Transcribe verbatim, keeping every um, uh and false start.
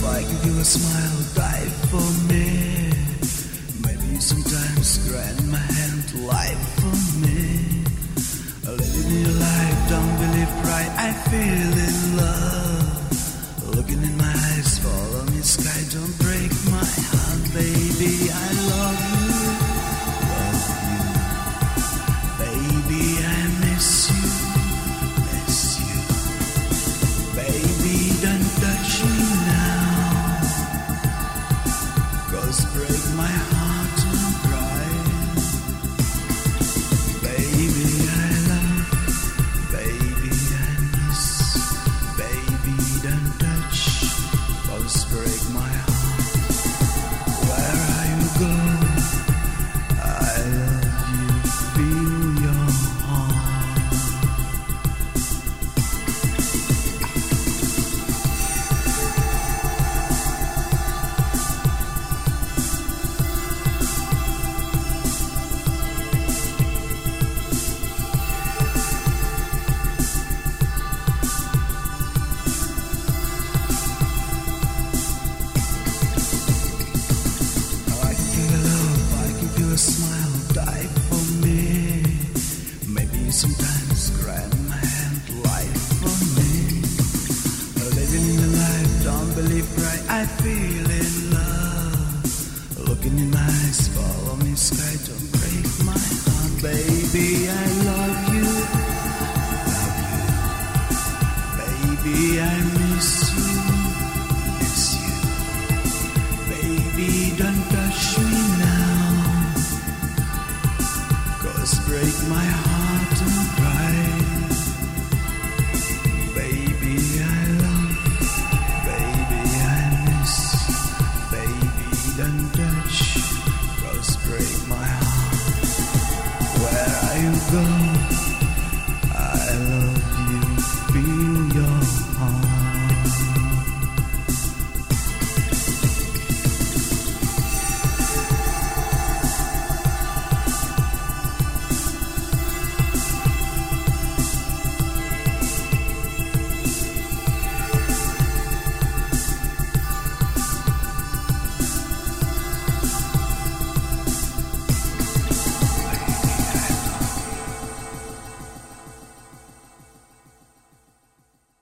I give you a smile, die for me. Maybe sometimes grant my hand, life for me. Living your life, don't believe pride, I feel in love. Looking in my eyes, follow me sky, don't break my heart, baby, I love you, love you. Baby, I miss you, miss you. Baby, don't touch me now, 'cause break my heart and cry. Baby, I love, baby, I miss. Baby, don't touch, 'cause break my heart. Where are you going? I love you, feel your heart. I give you love, I give you a smile, die for me. Maybe sometimes grant my hand, life for me. Living in the life, don't believe right, I feel in love. Looking in my eyes, follow me sky, don't break my heart, baby, I love you.